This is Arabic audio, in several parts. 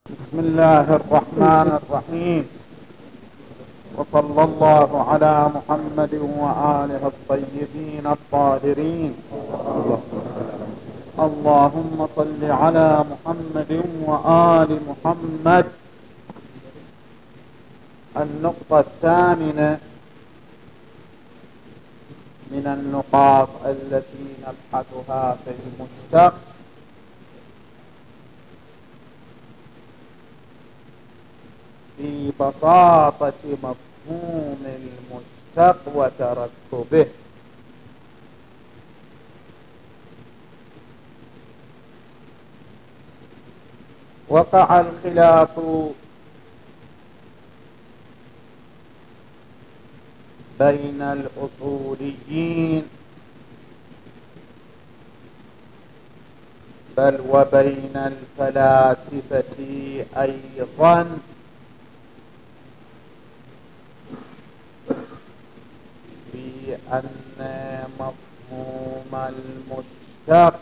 بسم الله الرحمن الرحيم، وصلى الله على محمد وآله الطيبين الطاهرين. اللهم صل على محمد وآل محمد. النقطة الثامنة من النقاط التي نبحثها في المشتق في بساطة مفهوم المشتق وتركبه. وقع الخلاف بين الأصوليين بل وبين الفلاسفة أيضا في أن مفهوم المشتق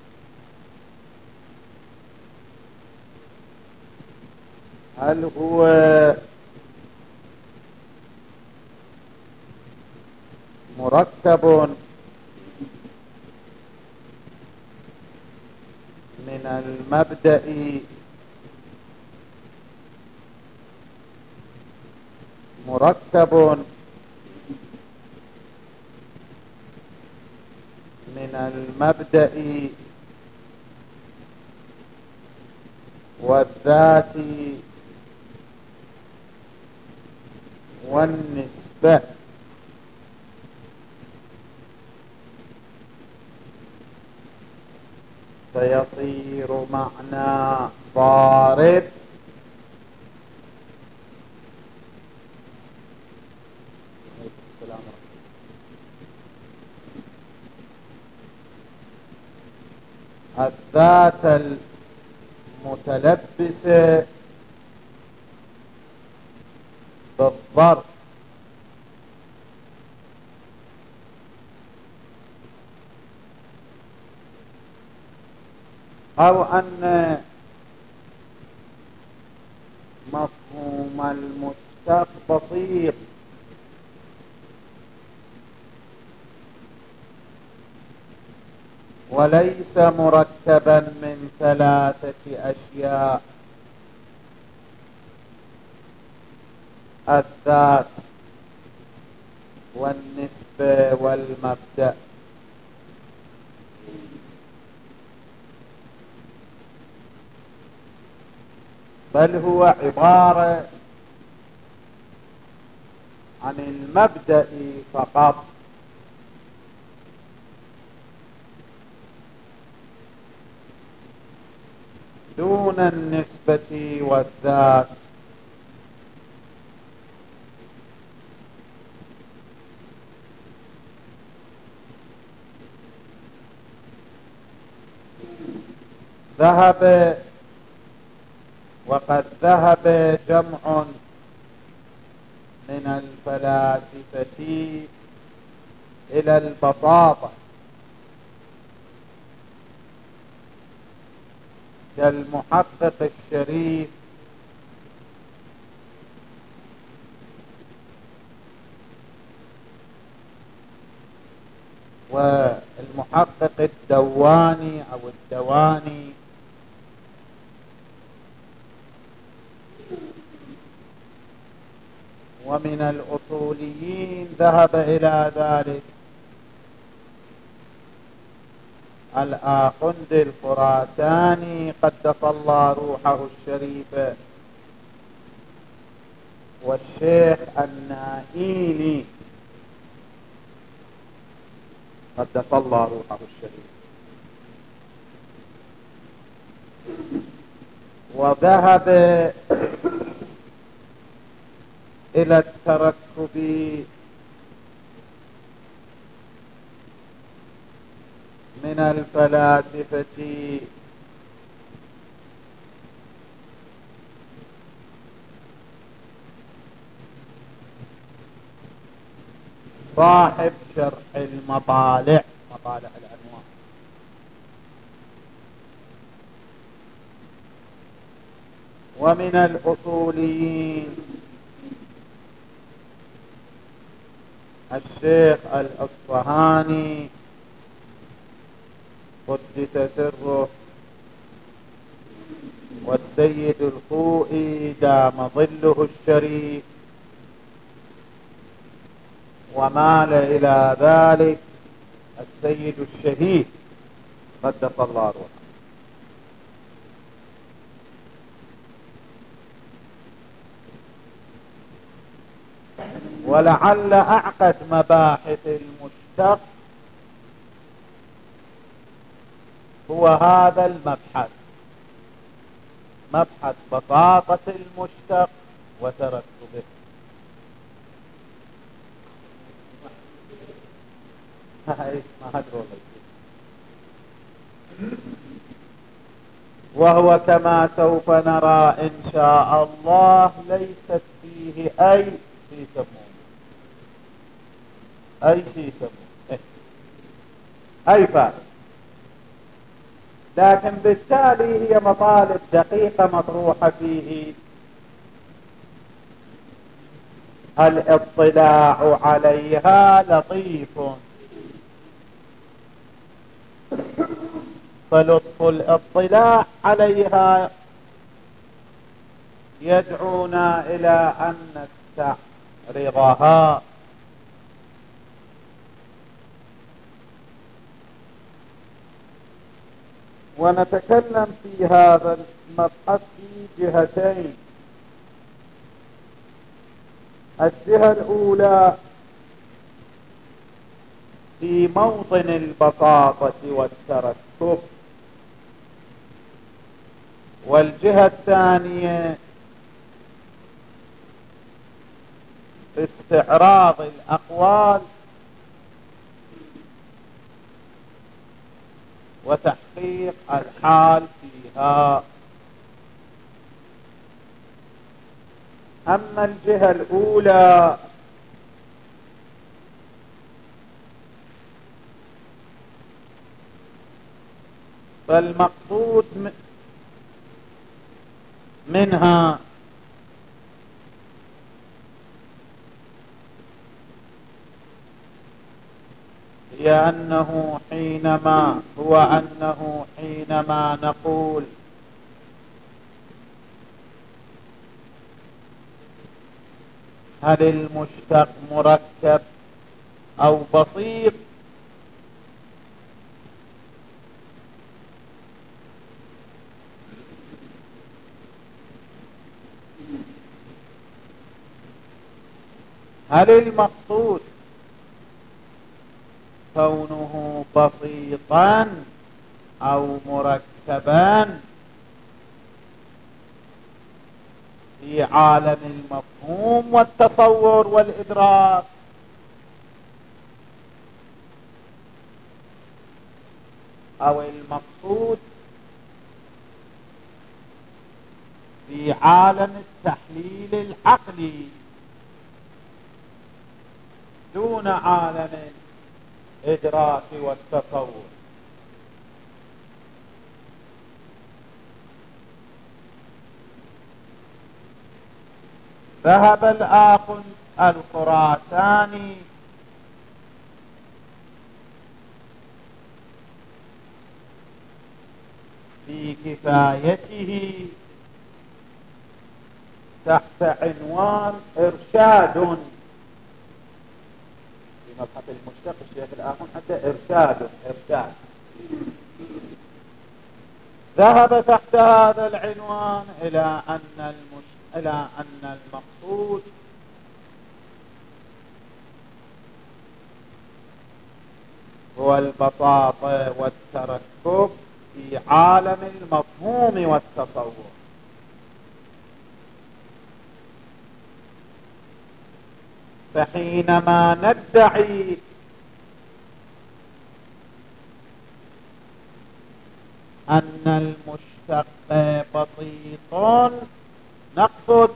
هل هو مركب من المبدأ والذات والنسبة، فيصير معنى ضارب الذات المتلبسة بالظرف، أو أن مفهوم المشتق بسيط وليس مركبا من ثلاثة أشياء: الذات والنسبة والمبدأ، بل هو عبارة عن المبدأ فقط دون النسبة والذات. وقد ذهب جمع من الفلاسفة إلى البساطة كالمحقق الشريف والمحقق الدواني أو الدواني، ومن الأصوليين ذهب إلى ذلك الآخندي الخراساني قدس الله روحه الشريفة، والشيخ النائيني قدس الله روحه الشريف. وذهب إلى التركب من الفلاسفة صاحب شرح المطالع، مطالع الأنوار، ومن الأصوليين الشيخ الأصفهاني قدس سره، والسيد الخوئي دام ظله الشريف، ومال إلى ذلك السيد الشهيد قدس الله روحه. ولعل أعقد مباحث المشتق هو هذا المبحث، مبحث بساطة المشتق وترتبه. وهو كما سوف نرى إن شاء الله ليست فيه أي شيء سموه أي فائدة، لكن بالتالي هي مطالب دقيقة مطروحة فيه. الاطلاع عليها لطيف، فلطف الاطلاع عليها يدعونا إلى أن نستعرضها. ونتكلم في هذا المبحث في جهتين. الجهة الأولى في موطن البساطة والترتب، والجهة الثانية في استعراض الأقوال وتحقيق الحال فيها. أما الجهة الأولى فالمقصود منها هي أنه حينما نقول هل المشتق مركب أو بسيط، هل المقصود كونه بسيطا أو مركبا في عالم المفهوم والتصور والإدراك، أو المقصود في عالم التحليل العقلي دون عالم الإدراك والتصور. ذهب الأخ الخراساني في كفايته تحت عنوان إرشاد في مبحث المشتق، الشيخ الآخر حتى إرشاد ذهب تحت هذا العنوان إلى أن المقصود هو البساطة والتركب في عالم المفهوم والتصور. فحينما ندعي أن المشتق بسيط نقصد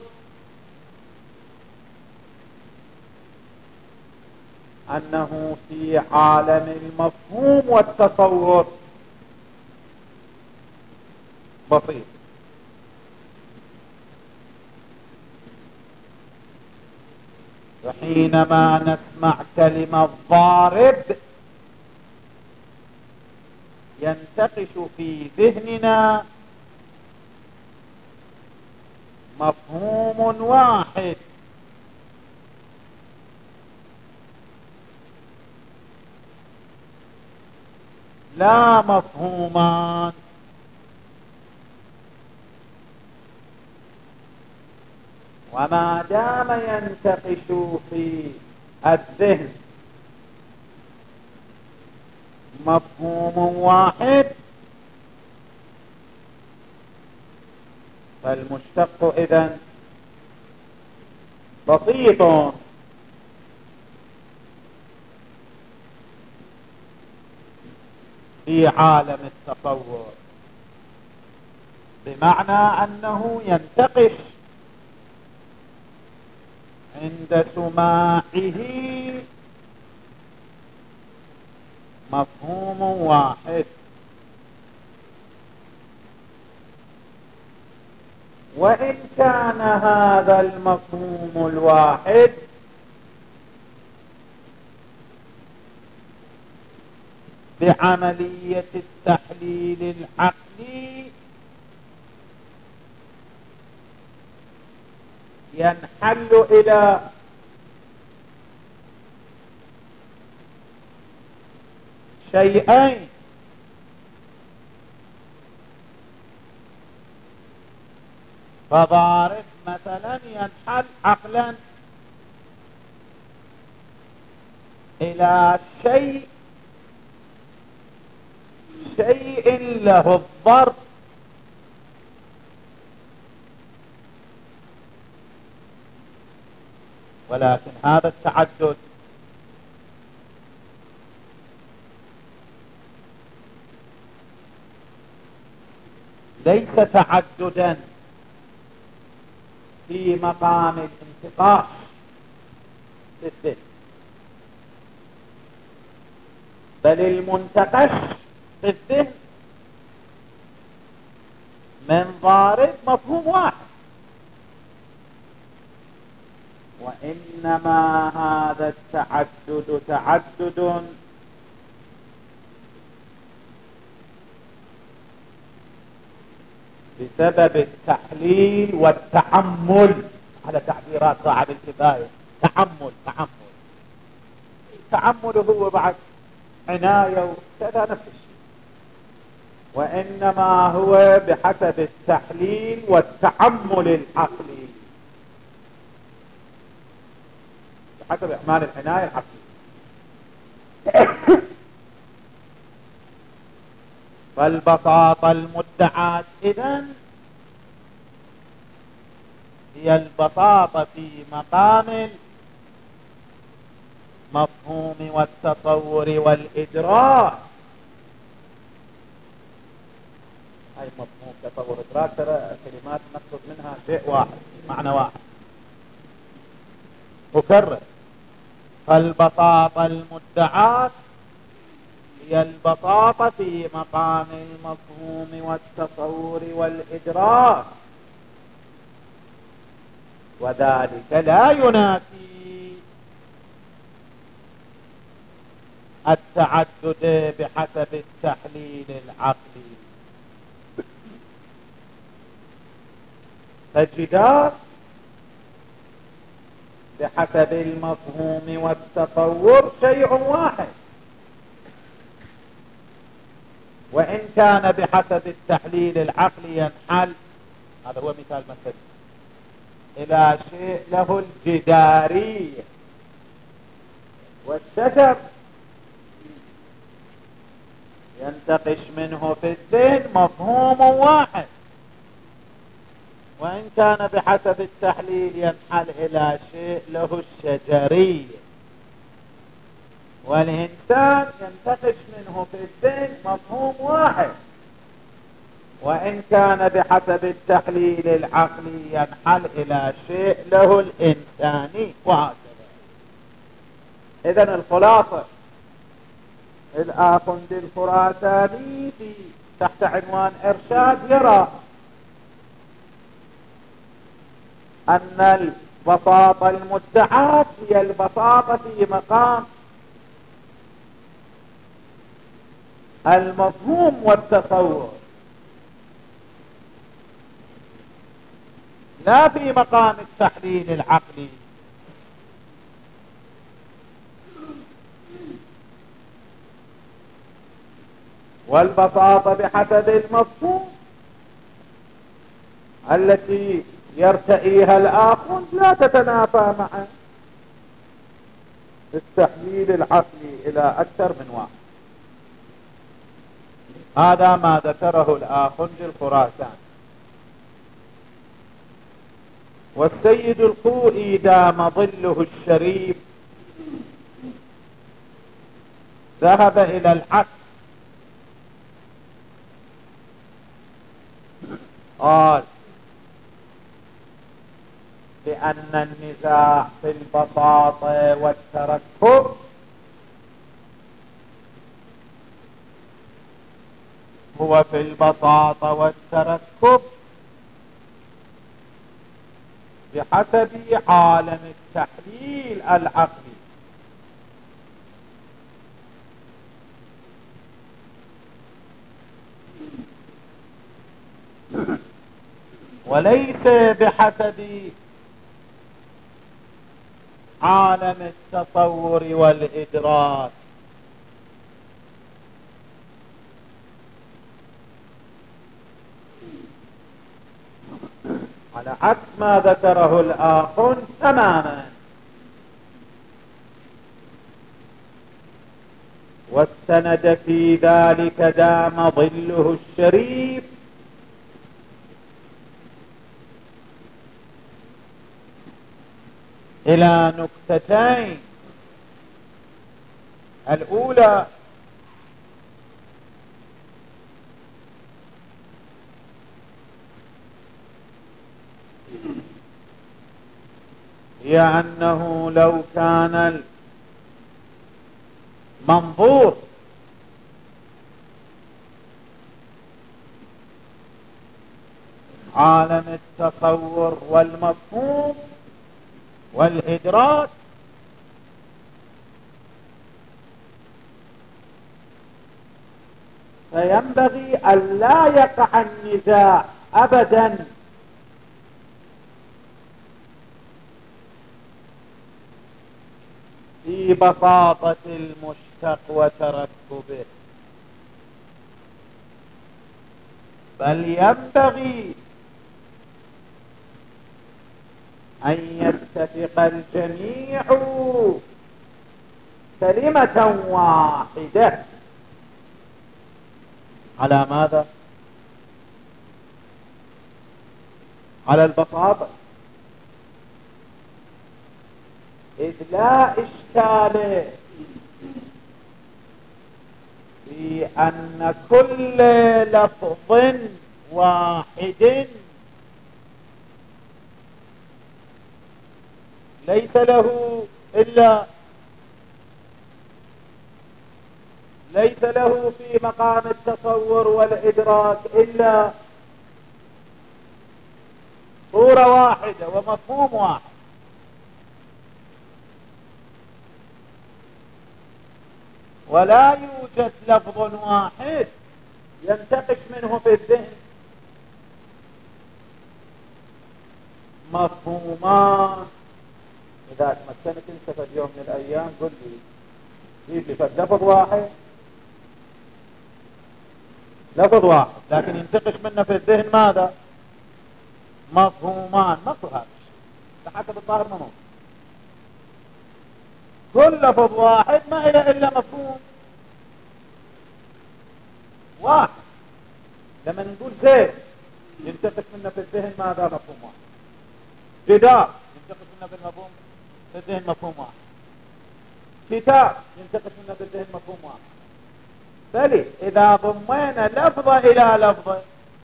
أنه في عالم المفهوم والتصور بسيط، فحينما نسمع كلمة ضارب ينتقش في ذهننا مفهوم واحد، لا مفهومان. وما دام ينتقش في الذهن مفهوم واحد فالمشتق إذن بسيط، في عالم التصور، بمعنى أنه ينتقش عند سماعه مفهوم واحد، وإن كان هذا المفهوم الواحد بعملية التحليل العقلي ينحل إلى شيئين: فضارب مثلا ينحل عقلا إلى شيء له الضرب، ولكن هذا التعدد ليس تعددا في مقام الانتقاش للذهن، بل المنتقش في الذهن من ضارب مفهوم واحد، وإنما هذا التعدد تعدد بسبب التحليل والتعمل، على تعبيرات صاحب الكفاية. التعمل هو بعد عناية وكذا نفس الشيء، وإنما هو بحسب التحليل والتعمل العقلي، بحسب إعمال العناية العقلية. فالبساطة المدعاة إذن هي البساطة في مقام المفهوم والتصور والإدراك. هاي مفهوم تصور إدراك ترى كلمات نقصد منها شيء واحد، معنى واحد. أكرر: فالبساطة المدعاة هي البساطة في مقام المفهوم والتصور والإدراك، وذلك لا ينافي التعدد بحسب التحليل العقلي. فالجدار بحسب المفهوم والتصور شيء واحد، وإن كان بحسب التحليل العقلي ينحل، هذا هو مثال مثل، إلى شيء له الجدارية. والشجر ينتقش منه في الذهن مفهوم واحد، وإن كان بحسب التحليل ينحل إلى شيء له الشجرية. والإنسان ينتقش منه في الذهن مفهوم واحد، وإن كان بحسب التحليل العقلي ينحل إلى شيء له الإنساني، وهكذا. إذن الخلاصة: الآخوندي الخراساني تحت عنوان إرشاد يرى أن البساطة المدعاة هي البساطة في مقام المفهوم والتصور، لا في مقام التحليل العقلي. والبساطة بحسب المفهوم التي يرتئيها الآخر لا تتنافى مع التحليل العقلي إلى أكثر من واحد. هذا ما ذكره الآخنجي الخراساني. والسيد الخوئي دام ظله الشريف ذهب إلى العكس، قال بأن النزاع في البساطة والتركب هو في البساطة والتركب بحسب عالم التحليل العقلي، وليس بحسب عالم التصور والإدراك. على عكس ما ذكره الآخر تماما. واستند في ذلك دام ظله الشريف إلى نكتتين. الأولى هي أنه لو كان المنظور عالم التصور والمفهوم والإدراك فينبغي أن لا يقع النزاع أبدا في بساطة المشتق وتركبه، بل ينبغي أن يتفق الجميع كلمة واحدة. على ماذا؟ على البساطة، إذ لا إشكال في أن كل لفظ واحد ليس له في مقام التصور والإدراك إلا صورة واحدة ومفهوم واحد. ولا يوجد لفظ واحد ينتقش منه في الذهن مفهومان. إذا تمكنك انت في اليوم من الأيام قل لي جيب لي لفظ واحد، لفظ واحد لكن ينتقش منه في الذهن ماذا؟ مفهومان. مصر هذا حسب الظاهر منه كل لفظ واحد ما إلى إلا مفهوم واحد. لما نقول زيت ينتقش منه في الذهن ماذا؟ مفهوم واحد. جدار ينتقش منه بالمفهوم في الذهن مفهوم واحد. كتاب ينتقش منه في الذهن مفهوم واحد. بل إذا ضمينا لفظة إلى لفظة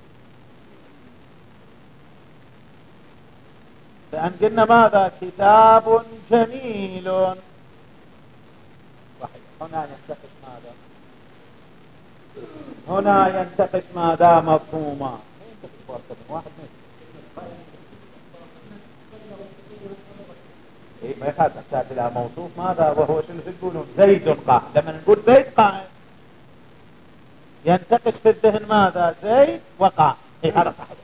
فأن قلنا ماذا؟ كتاب جميل. صحيح. هنا ينتقش ماذا؟ هنا ينتقش ماذا؟ مفهوما. ينتقش واحد ما يحتاج إلى موصوف. ماذا وهو شنو تقولون؟ زيد قائم. لما نقول زيد قائم ينتقش في الذهن ماذا؟ زيد وقائم. هذا صحيح.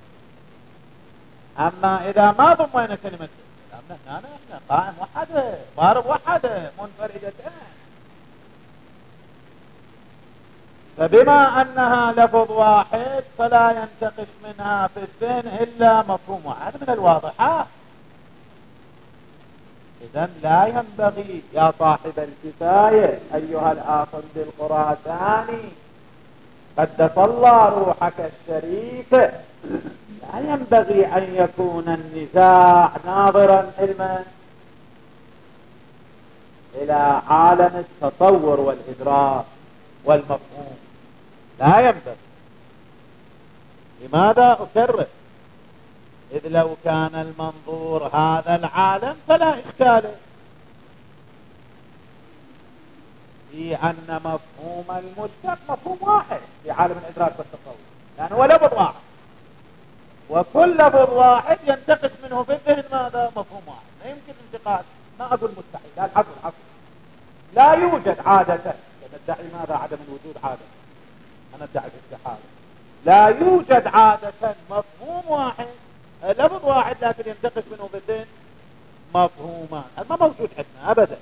أما إذا ما ضمينا كلمة زيد احنا قائم وحده، ضارب وحده، منفردتين. فبما أنها لفظ واحد فلا ينتقش منها في الذهن إلا مفهوم واحد من الواضحات. إذن لا ينبغي يا صاحب الكفاية أيها الآخذ بالقرآن قدس الله روحك الشريف، لا ينبغي أن يكون النزاع ناظرا إلى عالم التصور والإدراك والمفهوم. لا ينبغي. لماذا أكرر؟ إذ لو كان المنظور هذا العالم فلا إشكال في أن مفهوم المشتق مفهوم واحد في عالم الإدراك والتصور، يعني هو لفظ واحد، وكل لفظ واحد ينتقص منه في الذهن ماذا؟ مفهوم واحد. لا يمكن انتقاص. ما أقول مستحيل، لا الحصر لا يوجد عادة. ندعي ماذا؟ عدم الوجود عادة. أنا ادعي الاستحالة. لا يوجد عادة مفهوم واحد لفظ واحد لكن ينتقص منه بالذهن مفهومان. هذا ما موجود عندنا أبدا.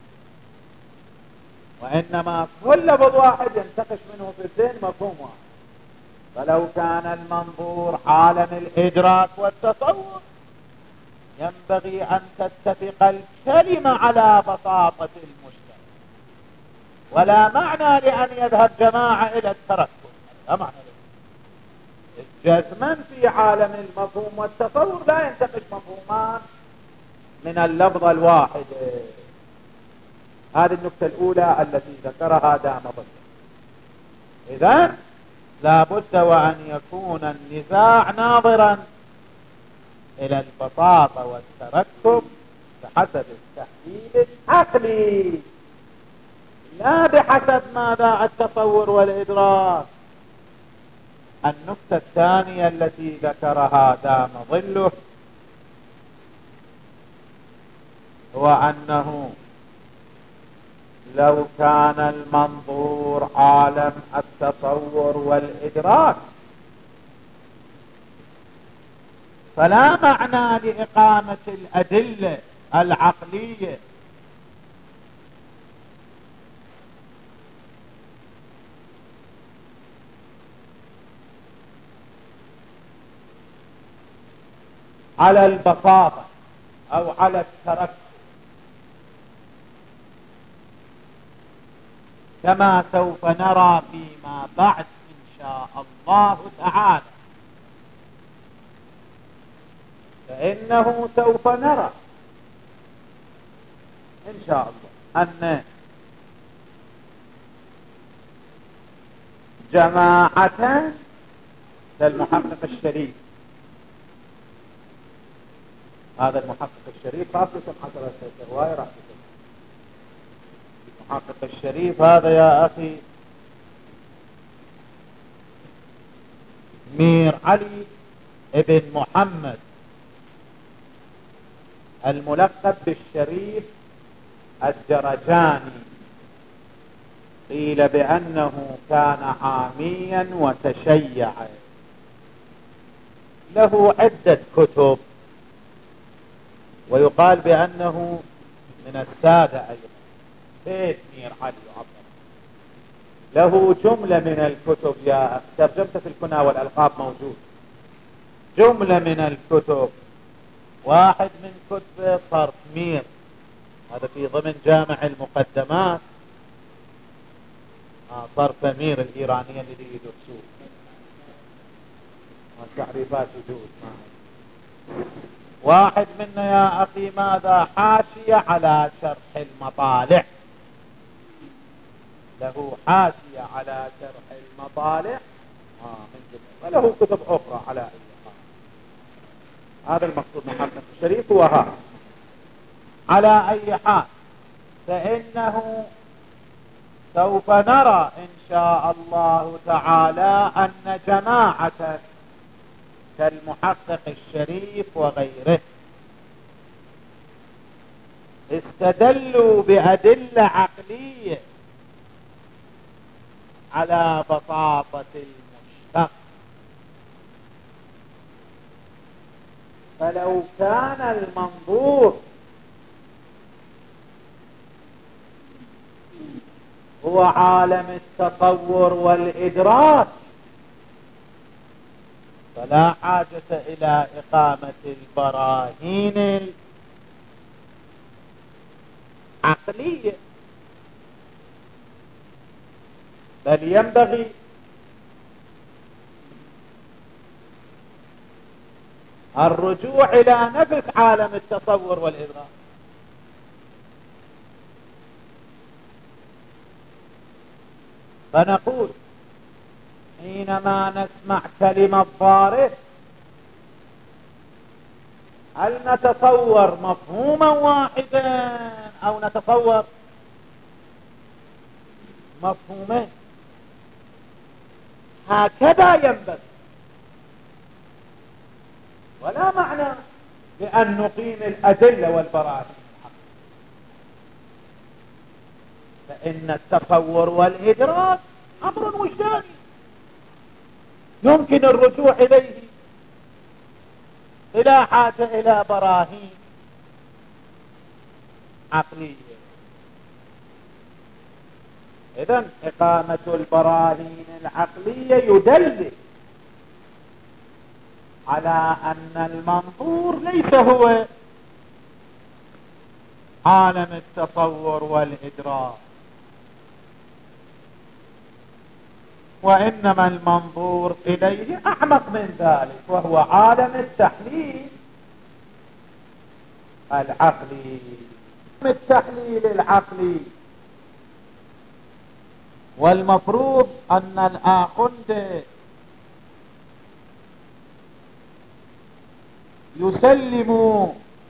وإنما كل لفظ واحد ينتقص منه بالذهن مفهوم واحد. فلو كان المنظور عالم الإدراك والتصور ينبغي أن تتفق الكلمة على بساطة المشترك، ولا معنى لأن يذهب جماعة إلى التركب. لا معنى له. جزما في عالم المفهوم والتصور لا ينتقش مفهومان من اللفظ الواحد. هذه النقطة الأولى التي ذكرها دام ضد. إذن لا بد وأن يكون النزاع ناظرا إلى البساطة والتركب بحسب التحليل العقلي، لا بحسب ماذا؟ التصور والإدراك. النقطة الثانية التي ذكرها دام ظله هو أنه لو كان المنظور عالم التصور والإدراك فلا معنى لإقامة الأدلة العقلية على البساطة أو على التركب كما سوف نرى فيما بعد إن شاء الله تعالى. فإنه سوف نرى إن شاء الله أن جماعة كالمحقق الشريف، هذا المحقق الشريف خاصة حضرة الرواية راح تكون المحقق الشريف هذا يا أخي مير علي ابن محمد الملقب بالشريف الجرجاني. قيل بأنه كان عاميا وتشيعا، له عدة كتب، ويقال بأنه من السادة أيضا. بيت مير علي عبد له جملة من الكتب يا أخي، ترجمت في الكنى والألقاب موجود. جملة من الكتب، واحد من كتب صرف مير، هذا في ضمن جامع المقدمات، صرف مير الإيرانية اللي يدرسوه، والتعريفات وجود. واحد منا يا أخي ماذا؟ حاشية على شرح المطالع، له حاشية على شرح المطالع من جميع، وله كتب أخرى على أي حال. هذا المقصود محمد الشريف وها على أي حال. فإنه سوف نرى إن شاء الله تعالى أن جماعة كالمحقق الشريف وغيره واستدلوا بأدلة عقلية على بساطة المشتق. فلو كان المنظور هو عالم التصور والإدراك فلا حاجة إلى إقامة البراهين العقلية، بل ينبغي الرجوع إلى نفس عالم التصور والإدراك. فنقول حينما نسمع كلمة ضارب هل نتصور مفهوما واحدا أو نتصور مفهومين؟ هكذا ينبغي، ولا معنى بأن نقيم الأدلة والبراهين، فإن التصور والإدراك أمر وجداني يمكن الرجوع إليه بلا حاجة إلى براهين عقلية. إذن إقامة البراهين العقلية يدل على أن المنظور ليس هو عالم التصور والإدراك، وإنما المنظور إليه أعمق من ذلك، وهو عالم التحليل العقلي. التحليل العقلي، والمفروض أن الآخوند يسلم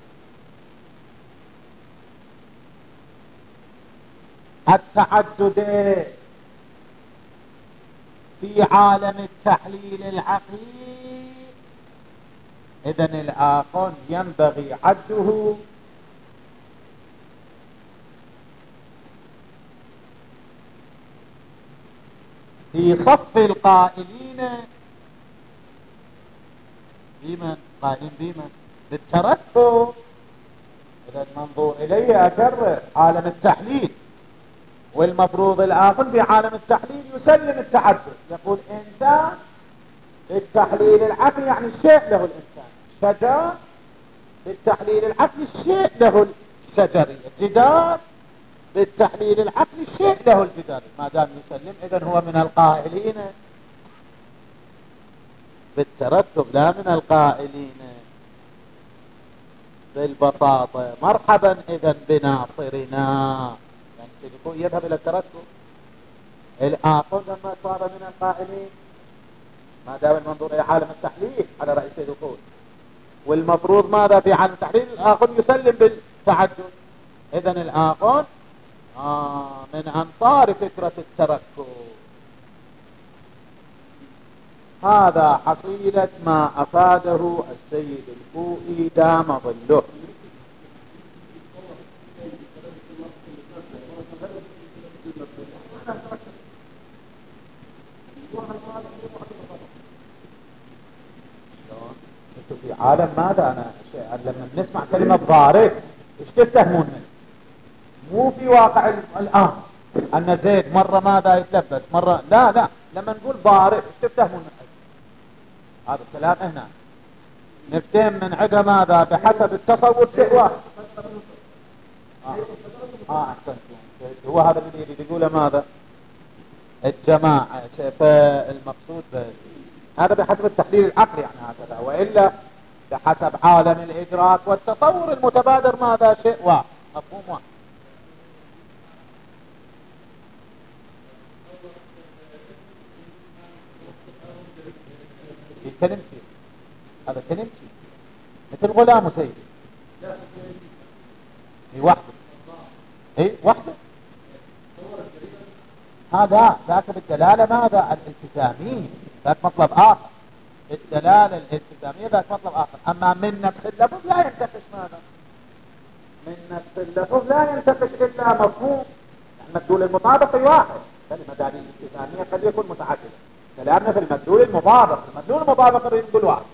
التعدد في عالم التحليل العقلي. إذن الآخوند ينبغي عده في صف القائلين بمن؟ قائلين بمن؟ بالترتب. إذا المنظور إليه أكرر عالم التحليل، والمفروض الآخر بعالم التحليل يسلم التعدد، يقول إنسان بالتحليل العقلي يعني الشيء له الإنسان، شجر بالتحليل العقلي الشيء له الشجري، جدار بالتحليل العقلي الشيء له الجداري. ما دام يسلم إذن هو من القائلين بالترتب لا من القائلين بالبساطة. مرحبا إذن بناصرنا، يعني يذهب إلى الترتب. الآخر لما صار من القائلين ما دام المنظور إلى عالم التحليل على رأي سيد القول، والمفروض ماذا في عالم التحليل؟ الآخر يسلم بالتعدد. إذن الآخر من أنصار فكرة التركب. هذا حصيلة ما أفاده السيد الكوئي دام ظله. انتوا في عالم ماذا؟ أنا لما نسمع كلمة ضارب ايش تفتهمون منه؟ مو في واقع الآن أن زيد مرة ماذا يتلبس مرة، لا لما نقول ضارب ايش تفتهمون منه؟ هذا الكلام هنا نفتهم من عدا ماذا؟ بحسب التصور شيء واحد. أحسنتم. هو هذا اللي يريد يقوله ماذا؟ الجماعة. فالمقصود هذا بحسب التحليل العقلي يعني هكذا، وإلا بحسب عالم الإدراك والتصور المتبادر ماذا؟ شيء واحد، مفهوم واحد. كلمتي هذا كلمتي مثل غلام سيدي. هي واحدة، هي واحدة. هذا ذاك بالدلالة ماذا؟ الالتزامية، ذاك مطلب آخر. الدلالة الالتزامية ذاك مطلب آخر. أما من نفس اللفظ لا ينتقش ماذا؟ من نفس اللفظ لا ينتقش إلا مفهوم المدلول المطابق واحد. كلمة هذه الاستثنائية قد يكون متعددة. كلامنا في المدلول المطابق، المدلول المطابق نقول واحد.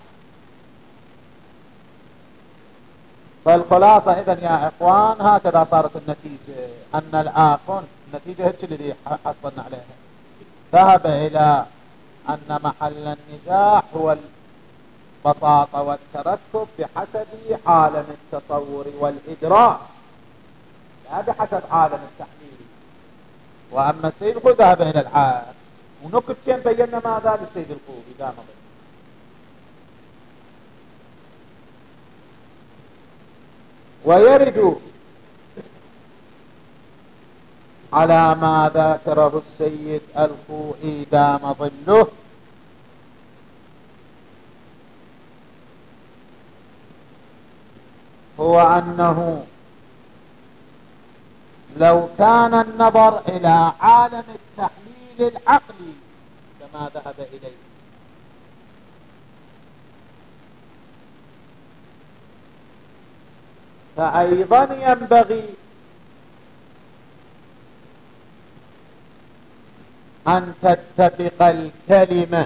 فالخلاصة إذن يا إخوان هكذا صارت النتيجة، أن الآخر النتيجة هيك اللي حصلنا عليها، ذهب إلى أن محل النزاع هو البساطة والتركب بحسب عالم التصور والإدراك، لا بحسب عالم التحليل. وأما السيد القوبي ذهب إلى العكس، ونكت كم بينا ماذا للسيد القوبي دام ضد. ويرد على ما ذكره السيد الخوئي دام ظله هو أنه لو كان النظر إلى عالم التحليل العقلي كما ذهب إليه، فأيضا ينبغي أن تتفق الكلمة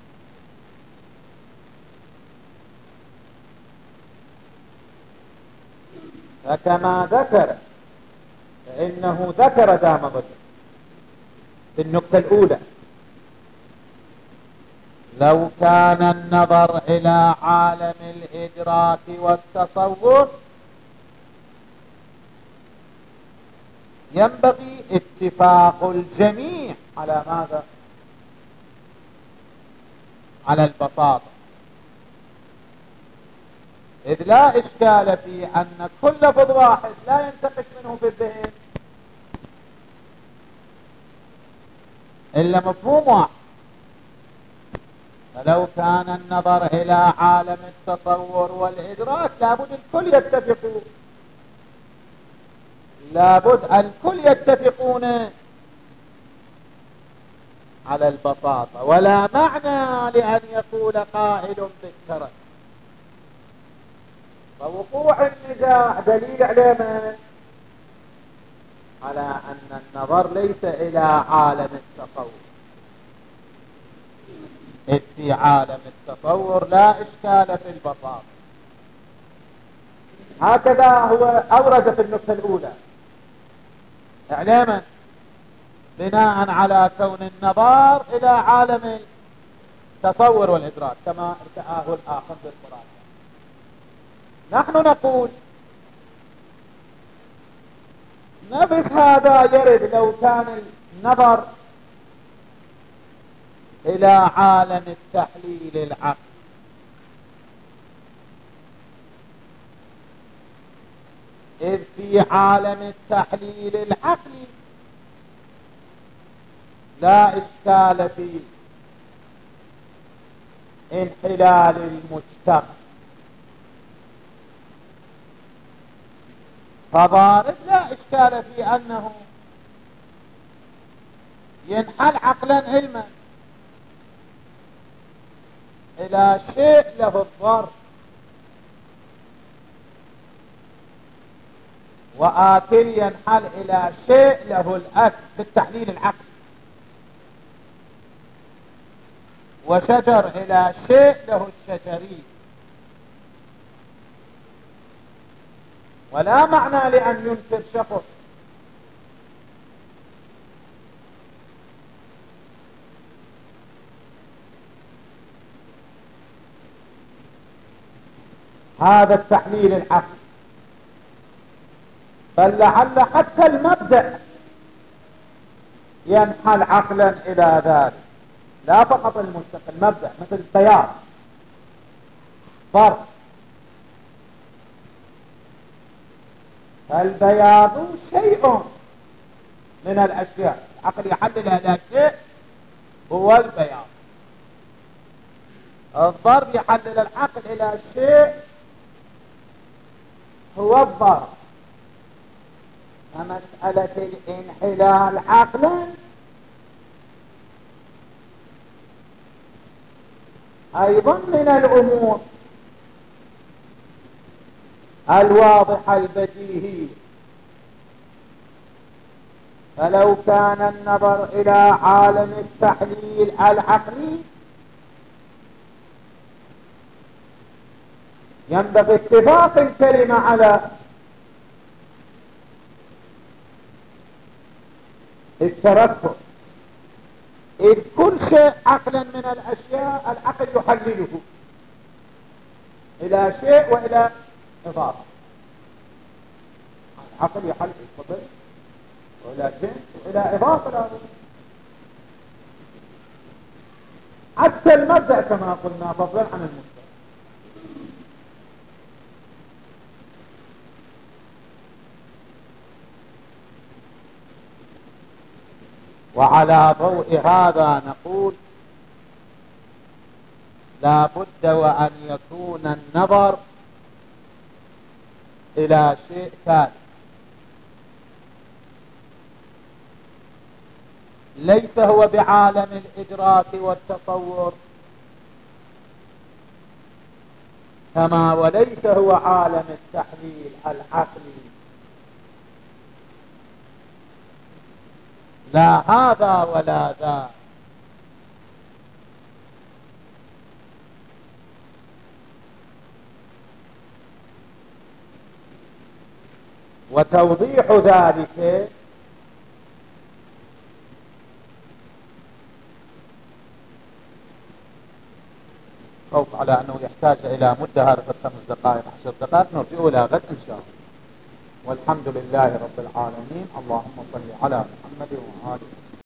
فكما ذكر، فإنه ذكر دام ظله في النقطة الأولى لو كان النظر إلى عالم الإدراك والتصور ينبغي اتفاق الجميع على ماذا؟ على البساطة، إذ لا إشكال في أن كل لفظ واحد لا ينتقش منه في الذهن إلا مفهوم واحد. فلو كان النظر إلى عالم التصور والإدراك لابد الكل يتفقون، لابد الكل يتفقون على البساطة، ولا معنى لأن يقول قائل بالترك. فوقوع النزاع دليل على من؟ على أن النظر ليس إلى عالم التصور، إذ في عالم التصور لا إشكال في البساطة. هكذا هو أورد في النقطة الأولى إعلاما بناء على كون النظر إلى عالم التصور والإدراك كما ارتآه الآخر بالقرآن. نحن نقول نفس هذا يرد لو كان النظر إلى عالم التحليل العقلي، إذ في عالم التحليل العقلي لا إشكال في انحلال المجتمع، فضارب لا إشكال في أنه ينحل عقلا علما إلى شيء له الضر، وآكل ينحل إلى شيء له الأكل بالتحليل العقلي، وشجر إلى شيء له الشجري. ولا معنى لأن ينكر شخص هذا التحليل العقلي، بل لعل حتى المبدأ ينحل عقلا إلى ذلك، لا فقط المستقل مبدأ مثل التيار فرق. فالبياض شيء من الأشياء، العقل يحلل هذا الشيء هو البياض، الضرب يحلل العقل إلى شيء هو الضرب. فمسألة الانحلال عقلا أيضا من الأمور الواضحة البديهية فلو كان النظر إلى عالم التحليل العقلي ينبغي اتفاق الكلمة على الترتب، إذ كل شيء عقلا من الأشياء العقل يحلله إلى شيء وإلى إضافة. العقل يحلل الفضل وإلى شيء وإلى إضافة، حتى المبدأ كما قلنا فضلا عن المستوى. وعلى ضوء هذا نقول لا بد وأن يكون النظر إلى شيء ثالث ليس هو بعالم الإدراك والتصور كما وليس هو عالم التحليل العقلي، لا هذا ولا ذا. وتوضيح ذلك خوف على أنه يحتاج إلى مدة هذه 5 دقائق 10 دقائق نرجع إلى غد إن شاء الله. والحمد لله رب العالمين. اللهم صل على محمد وآله.